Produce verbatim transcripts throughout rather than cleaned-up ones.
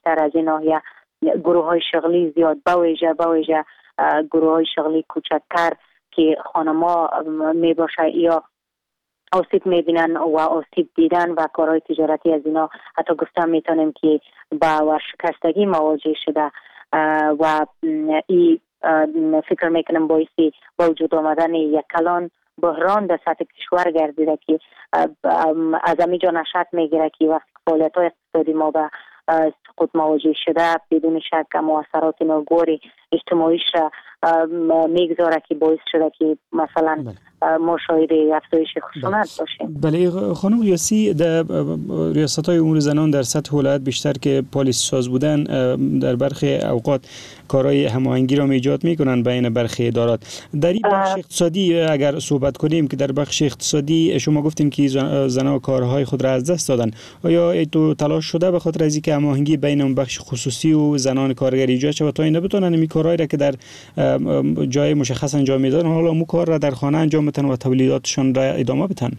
بیشتر از این ناحیه گروه های شغلی زیاد بویژه بویژه گروه های شغلی کوچکتر که خانما می باشه یا آسیب میبینن و آسیب دیدن و کارهای تجارتی از اینا حتی گفتم میتونیم که با ورشکستگی مواجه شده و این فکر میکنم باعثی با وجود آمدن یک کلان بحران در سطح کشور گردیده که از همینجا نشأت میگیره که وقتی فعالیت های اقتصادی ما به سقوط مواجه شده بدون شک مؤثرات ناگواری اجتماعیش میگذاره که باعث شده که مثلا ما شاهد افزایش خشونت باشیم. بله خانم ریاسی، در ریاست‌های امور زنان در سطح ولایت بیشتر که پالیسی ساز بودن در برخی اوقات کارهای هماهنگی را ایجاد میکنن بین برخی ادارات. در این بخش اقتصادی اگر صحبت کنیم که در بخش اقتصادی شما گفتیم که زنان کارهای خود را از دست دادن، آیا تو تلاش شده به خاطر از اینکه هماهنگی بین اون بخش خصوصی و زنان کارگر ایجاد شود تا اینا بتونن این کارهایی را که در جای مشخص انجام میدن حالا اون کار را در خانه انجام بدن و تولیداتشان را ادامه بدن؟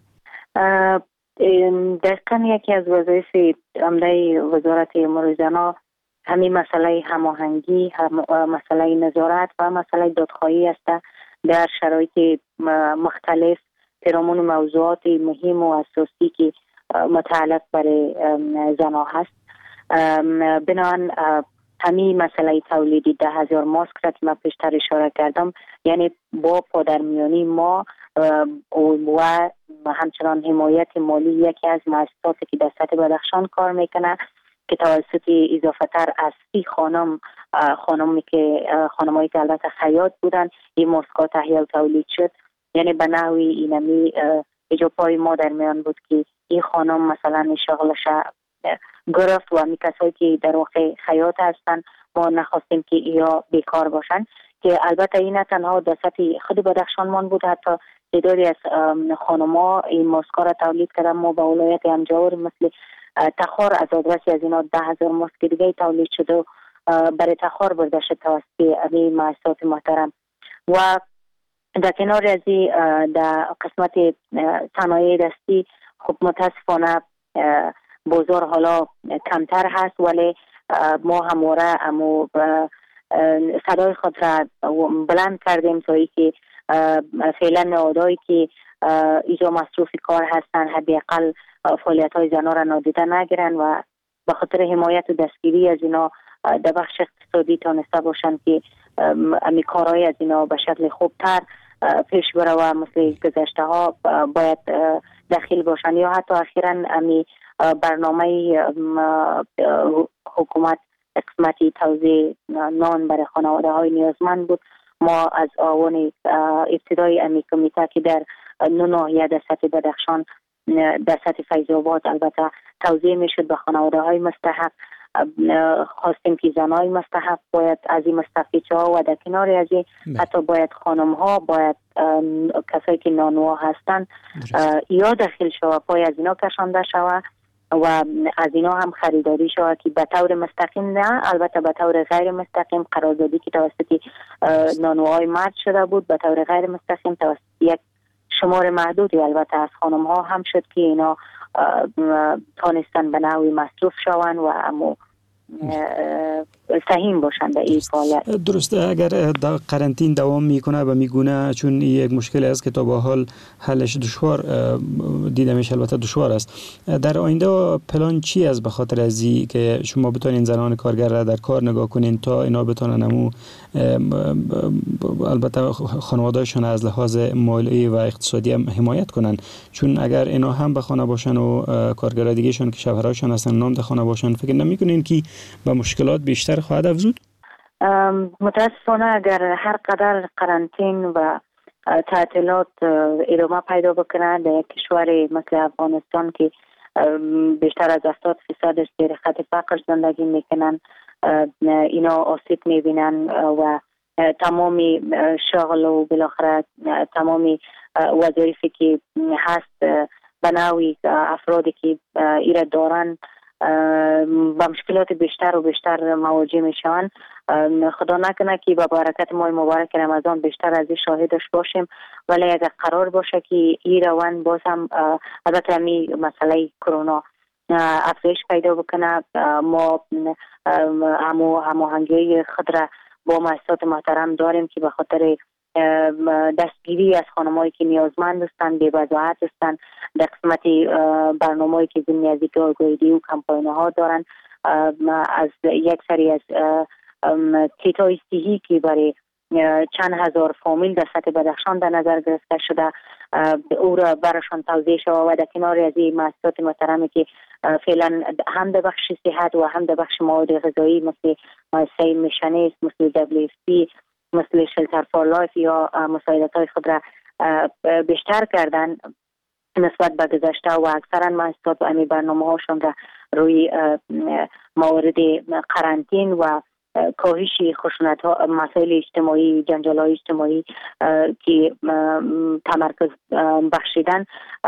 دقیقاً یکی از وظایف عمده وزارت امور زنان همین مسئله هماهنگی، هم مسئله نظارت و مسئله دادخواهی است در شرایط مختلف پیرامون موضوعات مهم و اساسی که متعلق برای زنان هست. بنابراین همین مسئله تولید ده هزار ماسک را که من پیشتر اشاره کردم، یعنی با پادرمیانی ما و همچنان حمایت مالی یکی از مؤسساتی که در سطح بدخشان کار میکنه که توسط اضافه تر از سی خانم خانمی که خانمایی که البته خیاط بودن این ماسک‌ها تهیه و تولید شد. یعنی به نحوی اینمی اجابای ما در میان بود که این خانم مثلا شغلش گرفت و می کسایی که در واقع خیاط هستن ما نخواستیم که یا بیکار باشن، که البته این نه تنها در سطح خود بدخشان مان بود، حتی تعدادی از خانم‌ها این ماسک‌ها را تولید کردن. ما با ولایت انجاور مثل تخار از آدرسی از اینا ده هزار ماسک دیگه تولید شده و برای تخار برده شد توسط این مؤسسات محترم. و در کنار از در قسمت صنایع دستی خب متاسفانه بازار حالا کمتر هست، ولی ما همواره امو صدای خود را بلند کردیم تا ای که فعلا نهادهایی که ایجا مصروف کار هستن حداقل فعالیت های زنان را نادیده نگیرن و به خاطر حمایت و دستگیری از اینا در بخش اقتصادی تانسته باشن که امی کارهای از اینا به شکل خوبتر پیش بره و مثل گذشته ها باید داخل باشن. یا حتی اخیراً امی برنامه حکومت قسمتی توزیع نان برای خانواده های نیازمند بود. ما از آوان ابتدای امی کمیته که در نو ناحیه در سطح بدخشان در سطح فیض آباد البته توزیع میشد به خانواده های مستحق، خواستیم که زنای مستحق باید از این مستفیدها و در کنار از این حتی باید خانم ها باید کسایی که نانوا هستن یا داخل شوه پای از اینا کشانده شوه و از اینا هم خریداری شوه که به طور مستقیم نه، البته به طور غیر مستقیم قراردادی که توسط نانوهای مرد شده بود به طور غیر مستقیم توسط یک شمار محدودی البته از خانم ها هم شد که اینا تانستن به نوعی مصروف شوند و اما سهیم باشن در این فعالیت. درسته، اگر در قرنطین دوام میکنه و میگونه چون یک مشکلی است که تا به حال حلش دشوار دیده میشه، البته دشوار است، در آینده پلان چی است به خاطر از این که شما بتونین زنان کارگر را در کار نگاه کنین تا اینا بتونن امو البته خانواده‌شان از لحاظ مالی و اقتصادی هم حمایت کنن؟ چون اگر اینا هم به خانه باشن و کارگرای دیگه‌شون که شوهراشون هستن نام در خانه باشن، فکر نمی‌کنین که با مشکلات بیشتر خواهد افزود؟ متاسفانه اگر هر قدر قرنطین و تعطیلات ادامه پیدا بکنه در یک کشور مثل افغانستان که بیشتر از هفتاد فیصد زیر خط فقر زندگی میکنن، اینا آسیب میبینن و تمامی شغل و بالاخره تمامی وظایفی که هست به نوعی افرادی که ایره دارن با مشکلات بیشتر و بیشتر مواجه میشن. خدا نکنه که با برکت ماه مبارک رمضان بیشتر از این شاهدش باشیم، ولی اگر قرار باشه که این روند باز هم البته می مسئله کرونا افزایش پیدا بکنه. ما همو هماهنگی خود را با مؤسسات محترم داریم که به خاطر دستگیری از خانمایی که نیازمند هستند، بی وضاحت هستند، در قسمت برنامه‌ای که ضمن از اینکه آگاهی و کمپاین ها دارن، از یک سری از کیت‌های صحی که برای چند هزار فامیل در سطح بدخشان در نظر گرفته شده او را براشان توزیع شود و در کنار از این مؤسسات محترمی که فعلا هم در بخش صحت و هم در بخش مواد غذایی مثل مؤسسه میشنیست، مثل دبلیو اف پی، مثل شلتر فور لایف یا مساعدت های خود را بیشتر کردن نسبت به گذشته و اکثرا مؤسسات و امی برنامه هاشون را روی موارد قرنطین و کاهش خشونت ها، مسائل اجتماعی، جنجال های اجتماعی که تمرکز بخشیدن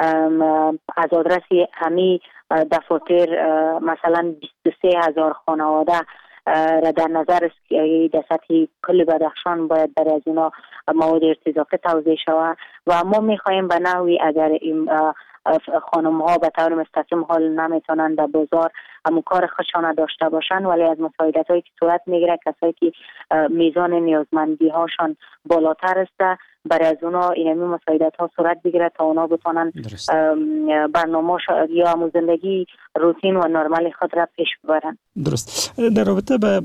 از آدرس همی دفاتر مثلا بیست و سه هزار خانواده را در نظر است که در سطح کل بدخشان باید برای از اینا مواد ارتزاقی توزیع شود و ما میخواهیم به نحوی اگر این خانم ها به طور مستقیم حال نمیتونن در بازار همون کار خودشان داشته باشن، ولی از مساعدت هایی که صورت میگیره کسایی که میزان نیازمندی هاشان بالاتر است برای از اونا اینمی مساعدت ها صورت بگیره تا اونا بتونن برنامه یا همون زندگی روتین و نرمال خود را پیش ببرن. درست. در رابطه به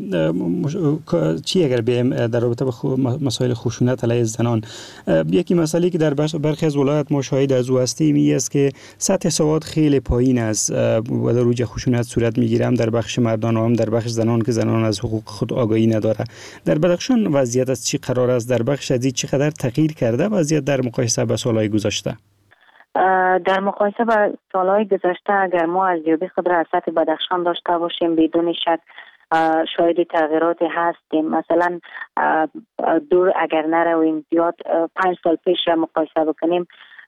چی اگر بیم در رابطه به مسائل خشونت علیه زنان، یکی مسئله که در برخی از ولایات ما شاهد از او هستیم این است که سطح سواد خیلی پایین است و در اوج خشونت صورت میگیره، هم در بخش مردان و هم در بخش زنان که زنان از حقوق خود آگاهی نداره. در بدخشان وضعیت از چی قرار است؟ در بخش از چقدر تغییر کرده وضعیت در مقایسه با سالهای گذشته؟ در مقایسه با سالهای گذشته اگر ما ارزیابی خود را از سطح بدخشان داشته باشیم بدون شک شاید تغییراتی هستیم. مثلا دور اگر نرویم زیاد پنج سال پیش را مقایسه بکنیم،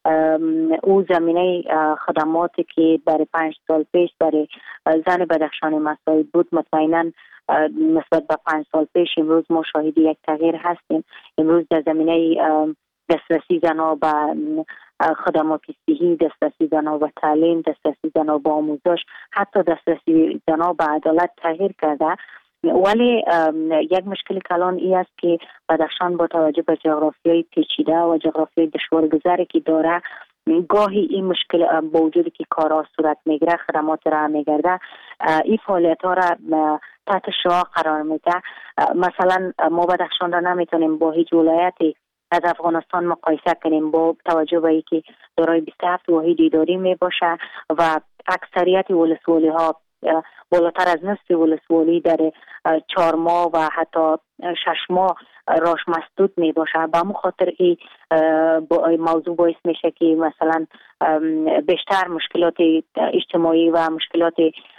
او زمینه خدماتی که برای پنج سال پیش برای زن بدخشانی مسائل بود مطمئنا نسبت به پنج سال پیش امروز ما شاهد یک تغییر هستیم. امروز در زمینه دسترسی زنها به خدمات صحی، دسترسی زنها به تعلیم، دسترسی زنها به آموزش، حتی دسترسی زنها به عدالت تغییر کرده. ولی یک مشکل کلان ای است که بدخشان با توجه به جغرافیای پیچیده و جغرافیای دشوارگذاری که داره، گاهی این مشکل با وجودی که کارها صورت میگیره، خدمات را میگرده، این فعالیت ها را تحت شعاع قرار میده. مثلا ما بدخشان را نمیتونیم با هیچ ولایتی از افغانستان مقایسه کنیم با توجه به اینکه دارای بیست و هفت واحد اداری می باشه و اکثریت ولسوالی ها بالاتر از نصف ولسوالی در چهار ماه و حتی شش ماه راش مسدود می باشه. به همون خاطر این موضوع باعث میشه که مثلا بیشتر مشکلات اجتماعی و مشکلات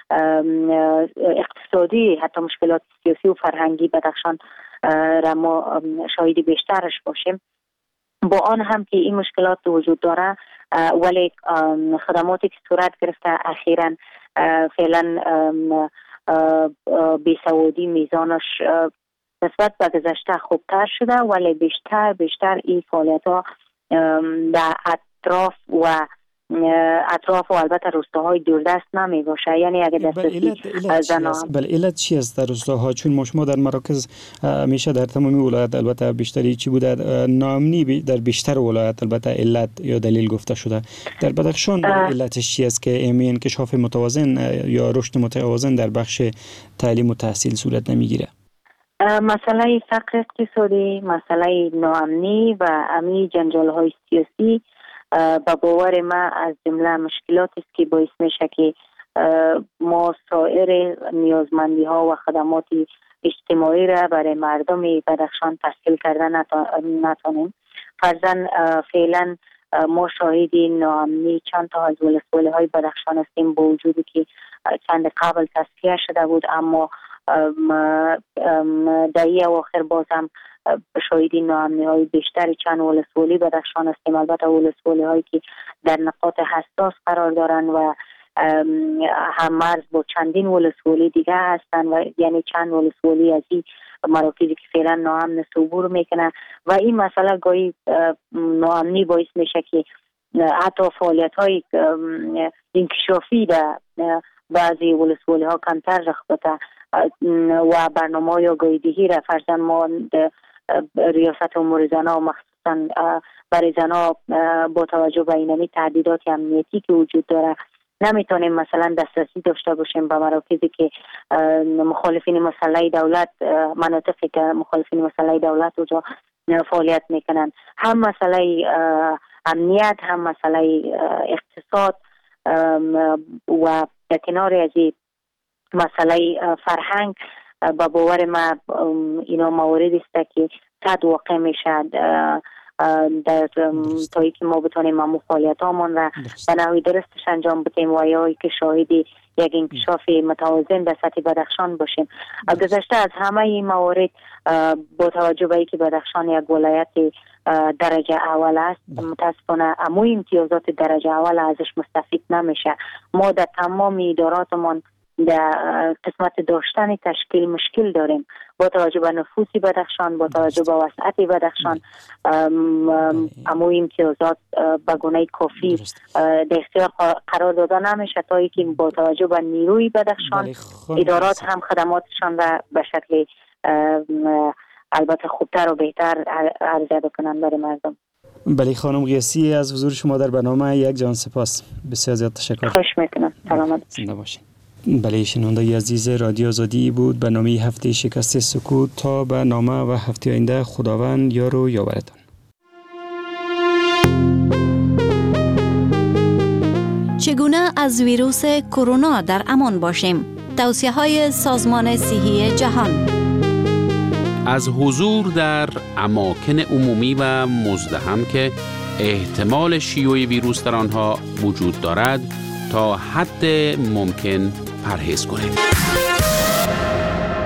اقتصادی، حتی مشکلات سیاسی و فرهنگی بدخشان را ما شاهد بیشترش باشیم. با آن هم که این مشکلات وجود داره ولی خدماتی که صورت گرفته اخیراً فعلا بیسوادی میزانش نسبت به گذشته خوبتر شده، ولی بیشتر بیشتر این فعالیت ها در اطراف و اطراف و البته روستاهای دوردست نمی باشه. یعنی اگر دسترسی زنان بله علت چی است در روستاها؟ چون ما شما در مراکز همیشه در تمامی ولایت البته بیشتری چی بوده ناامنی در بیشتر ولایت البته علت یا دلیل گفته شده. در بدخشان علتش چی است که این انکشاف متوازن یا رشد متوازن در بخش تعلیم و تحصیل صورت نمیگیره؟ مسئله فقر اقتصادی، مسئله ناامنی و امی جنجال های سیاسی با باور ما از جمله مشکلات است که باعث میشه که ما سایر نیازمندی ها و خدمات اجتماعی را برای مردم بدخشان تحصیل کردن نتونیم. فرضاً فعلا ما شاهدی ناامنی چند تا از ولسوالی های بدخشان هستیم با وجودی که چند قبل تصفیه شده بود، اما در این اواخر باز هم شاهدی ناامنی های بیشتری چند ولسوالی بدخشان هستیم. البته ولسوالی هایی که در نقاط حساس قرار دارن و هم مرز با چندین ولسوالی دیگه هستن و یعنی چند ولسوالی از این مراکزی که فعلا ناامن عبور میکنه و این مسئله گاهی ناامنی باعث میشه که حتی فعالیت های انکشافی در بعضی ولسوالی ها کمتر رخصت و برنامه یا گایدهی را فرضاً ما ریاست امور زنها مخصوصاً برای زنها با توجه به اینمی تعدیدات امنیتی که وجود داره نمیتونیم مثلا دسترسی داشته باشیم به مراکزی که مخالفین مسلح دولت، مناطقی که مخالفین مسلح دولت اونجا فعالیت میکنن. هم مسئله امنیت، هم مسئله اقتصاد و در کنار از این مسئله فرهنگ با باور ما اینا مواردی است که صد واقع میشد در تایی که ما بتانیم ما فعالیت هامون را به نوعی درستش انجام بدیم و یا که شاهدی یک انکشاف متوازن در سطح بدخشان باشیم. گذشته از همه این موارد با توجه به اینکه بدخشان یک ولایت درجه اول است، متاسفانه اموی امتیازات درجه اول ازش مستفید نمیشه. ما در تمام اداراتمون در قسمت داشتن تشکیل مشکل داریم با توجه به نفوسی بدخشان، با توجه به وسعت بدخشان. اموی امتیازات به گونه کافی در اختیار قرار داده نمیشه تا اینکه با توجه به نیروی بدخشان ادارات هم خدماتشان را به شکل البته خوبتر و بهتر عرضه بکنن برای مردم. بله خانم قیاسی، از حضور شما در برنامه یک جان سپاس. بسیار زیاد تشکر. خوش میکنم. سلامت. زنده باشین. بله شنونده عزیز رادیو آزادی بود برنامه هفته شکست سکوت. تا برنامه و هفته آینده خداوند یار و یاورتان. چگونه از ویروس کرونا در امان باشیم؟ توصیه‌های سازمان صحی جهان. از حضور در اماکن عمومی و مزدحم که احتمال شیوع ویروس در آنها وجود دارد تا حد ممکن پرهیز کنید.